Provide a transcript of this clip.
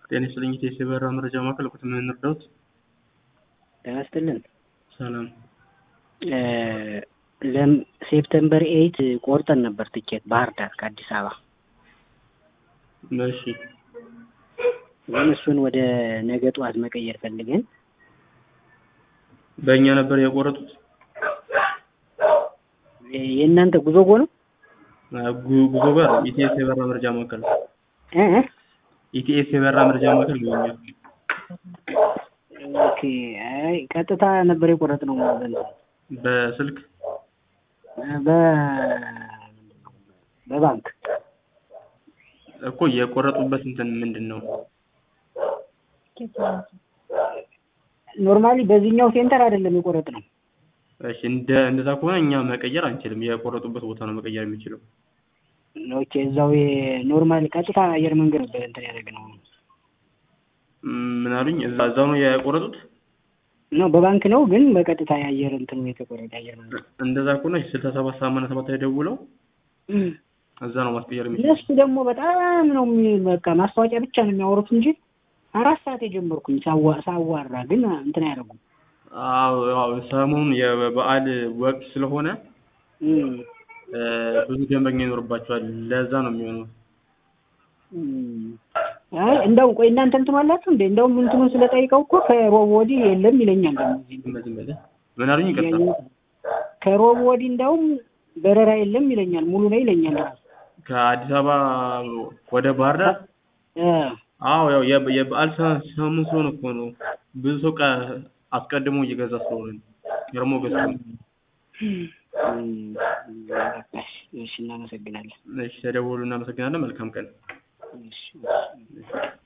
ጤና ይስጥልኝ የበራ መረጃ ማዕከል ምን እንርዳዎት? ጤና ይስጥልን። ሰላም። ሴፕቴምበር 8 ቆርጠን ነበር ትኬት ባህር ዳር ከአዲስ አበባ። እሺ። ግን እሱን ወደ ነገ ጠዋት መቀየር ፈልገን በእኛ ነበር የቆረጡት? የእናንተ ጉዞ ነው? ጉዞ ጋር ኢቲኤስ የበራ መረጃ ማዕከል ኢቲኤስ የበራ መረጃ ማዕከል ነው። ኦኬ። አይ ቀጥታ ነበር የቆረጥነው ማለት ነው። በስልክ በባንክ እኮ የቆረጡበት እንትን ምንድነው? ኖርማሊ በዚህኛው ሴንተር አይደለም የቆረጥነው። እሺ እንደዛ ከሆነ እኛ መቀየር አንችልም። የቆረጡበት ቦታ ነው መቀየር የሚችለው። ኦኬ። እዛው ኖርማሊ ቀጥታ አየር መንገድ ነበር እንትን ያደረግነው። ምን አሉኝ? እዛው ነው የቆረጡት? ነው በባንክ ነው ግን በቀጥታ የአየር እንትኑ የተቆረጠ አየር መንገድ። እንደዛ ከሆነ 6787 ላይ ደውለው እዛ ነው ማስቀየር የሚችለው። እሱ ደግሞ በጣም ነው በቃ ማስታወቂያ ብቻ ነው የሚያወሩት እንጂ 4 ሰዓት የጀመርኩኝ ሳዋራ ግን እንትን አያደርጉም። አዎ ሰሞኑን የበዓል ወቅት ስለሆነ ብዙ ደንበኛ ይኖርባቸዋል። ለዛ ነው የሚሆነው። አይ እንደው ቆይ እናንተ እንትን አላችሁ እንዴ? እንደው እንትኑን ስለጠይቀው እኮ ከሮብ ወዲህ የለም ይለኛል። ምን አሉኝ? ይቀጥላል። ከሮብ ወዲህ እንደውም በረራ የለም ይለኛል። ሙሉ ነው ይለኛል። ከአዲስ አበባ ወደ ባህር ዳር? አዎ ያው የበዓል ሰሞን ስለሆነ እኮ ነው። ብዙ ሰው አስቀድሞ እየገዛ ስለሆነ ገርሞ ገዝቶ። እሺ እናመሰግናለን። እሺ ተደውሉ። እናመሰግናለን። መልካም ቀን። እሺ